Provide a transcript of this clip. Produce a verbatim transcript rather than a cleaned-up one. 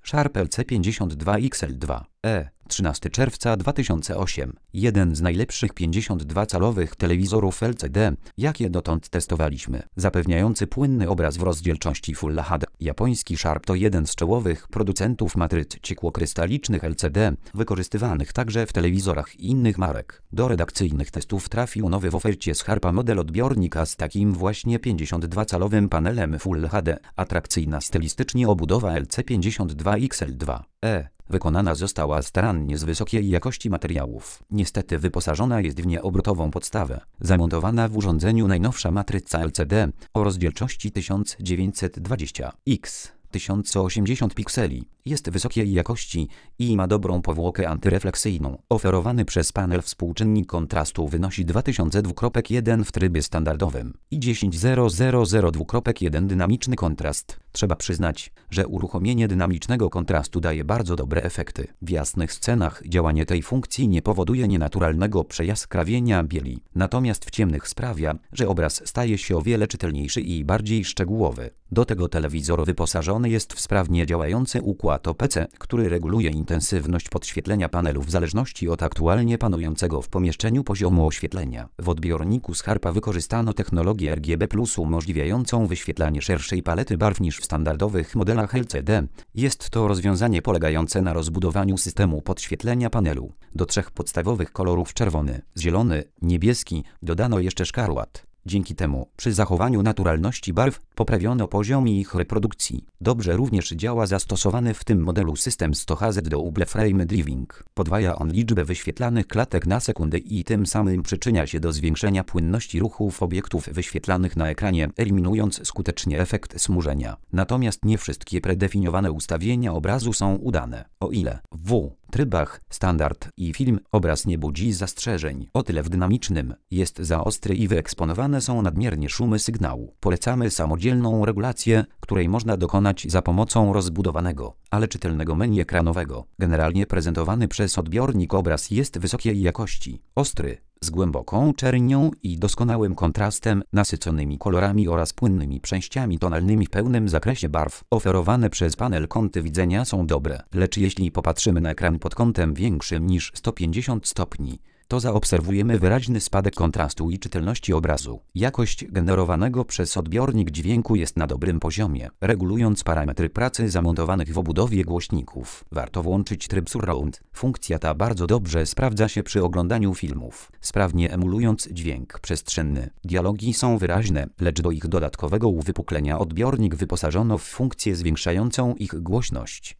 Sharp L C pięćdziesiąt dwa X L dwa E, trzynastego czerwca dwa tysiące ósmego. Jeden z najlepszych pięćdziesięciodwucalowych telewizorów L C D, jakie dotąd testowaliśmy, zapewniający płynny obraz w rozdzielczości Full H D. Japoński Sharp to jeden z czołowych producentów matryc ciekłokrystalicznych L C D, wykorzystywanych także w telewizorach innych marek. Do redakcyjnych testów trafił nowy w ofercie Sharpa model odbiornika z takim właśnie pięćdziesięciodwucalowym panelem Full H D. Atrakcyjna stylistycznie obudowa L C pięćdziesiąt dwa X L dwa E wykonana została starannie z wysokiej jakości materiałów. Niestety wyposażona jest w nieobrotową podstawę. Zamontowana w urządzeniu najnowsza matryca L C D o rozdzielczości tysiąc dziewięćset dwadzieścia na tysiąc osiemdziesiąt pikseli. Jest wysokiej jakości i ma dobrą powłokę antyrefleksyjną. Oferowany przez panel współczynnik kontrastu wynosi dwa tysiące dwa przecinek jeden w trybie standardowym i dziesięć tysięcy dwa przecinek jeden dynamiczny kontrast. Trzeba przyznać, że uruchomienie dynamicznego kontrastu daje bardzo dobre efekty. W jasnych scenach działanie tej funkcji nie powoduje nienaturalnego przejaskrawienia bieli, natomiast w ciemnych sprawia, że obraz staje się o wiele czytelniejszy i bardziej szczegółowy. Do tego telewizor wyposażony jest w sprawnie działający układ O P C, który reguluje intensywność podświetlenia panelu w zależności od aktualnie panującego w pomieszczeniu poziomu oświetlenia. W odbiorniku Sharpa wykorzystano technologię R G B plus, umożliwiającą wyświetlanie szerszej palety barw niż w standardowych modelach L C D. Jest to rozwiązanie polegające na rozbudowaniu systemu podświetlenia panelu. Do trzech podstawowych kolorów czerwony, zielony, niebieski dodano jeszcze szkarłat. Dzięki temu, przy zachowaniu naturalności barw, poprawiono poziom ich reprodukcji. Dobrze również działa zastosowany w tym modelu system sto H Z Double Frame Driving. Podwaja on liczbę wyświetlanych klatek na sekundę i tym samym przyczynia się do zwiększenia płynności ruchów obiektów wyświetlanych na ekranie, eliminując skutecznie efekt smużenia. Natomiast nie wszystkie predefiniowane ustawienia obrazu są udane. O ile w trybach standard i film obraz nie budzi zastrzeżeń, o tyle w dynamicznym jest za ostry i wyeksponowane są nadmiernie szumy sygnału. Polecamy samodzielną regulację, której można dokonać za pomocą rozbudowanego, ale czytelnego menu ekranowego. Generalnie prezentowany przez odbiornik obraz jest wysokiej jakości, ostry, z głęboką czernią i doskonałym kontrastem, nasyconymi kolorami oraz płynnymi przejściami tonalnymi w pełnym zakresie barw. Oferowane przez panel kąty widzenia są dobre, lecz jeśli popatrzymy na ekran pod kątem większym niż sto pięćdziesiąt stopni, to zaobserwujemy wyraźny spadek kontrastu i czytelności obrazu. Jakość generowanego przez odbiornik dźwięku jest na dobrym poziomie. Regulując parametry pracy zamontowanych w obudowie głośników, warto włączyć tryb Surround. Funkcja ta bardzo dobrze sprawdza się przy oglądaniu filmów, sprawnie emulując dźwięk przestrzenny. Dialogi są wyraźne, lecz do ich dodatkowego uwypuklenia odbiornik wyposażono w funkcję zwiększającą ich głośność.